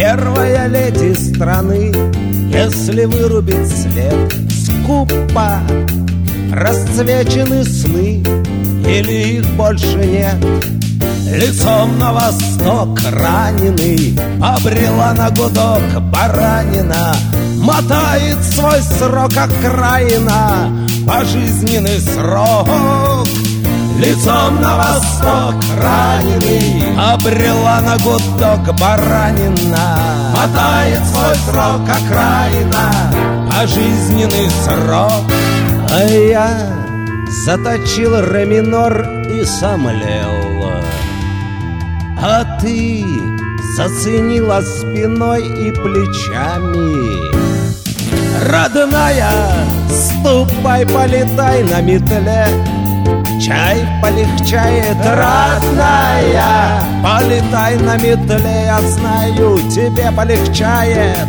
Первая леди страны, если вырубить свет, скупо расцвечены сны, или их больше нет. Лицом на восток раненый обрела на гудок баранина, мотает свой срок окраина, пожизненный срок. Лицом на восток раненый обрела на гудок баранина, мотает свой срок окраина, пожизненный срок. А я заточил ре минор и сомлел, а ты заценила спиной и плечами. Родная, ступай, полетай на метле, чай полегчает, родная. Полетай на метле, я знаю, тебе полегчает.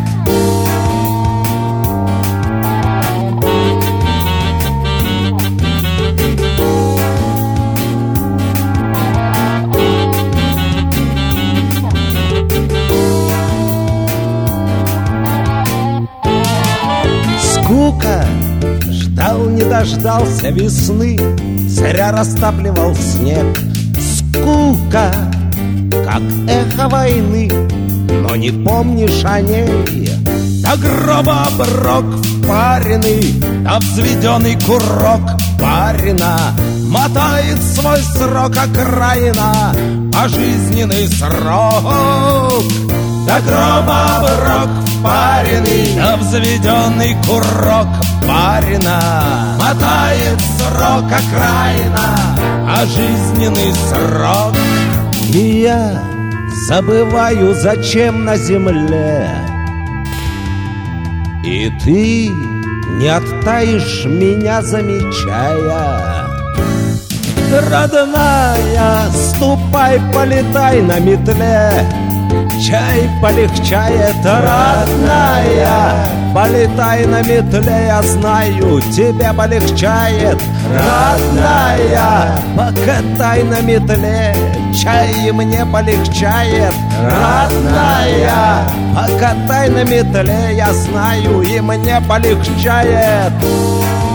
Скука, ждал, не дождался весны, зря растапливал снег. Скука, как эхо войны, но не помнишь о ней. До гроба оброк впаренный, да взведенный курок барина, мотает свой срок окраина, пожизненный срок. До гроба оброк впаренный, да взведенный курок барина, мотает срок окраина, пожизненный срок. И я забываю, зачем на земле, и ты не оттаишь меня, замечая. Родная, ступай, полетай на метле, чай полегчает, родная. Полетай на метле, я знаю, тебе полегчает, родная. Покатай на метле, чай мне полегчает, родная. Покатай на метле, я знаю, и мне полегчает.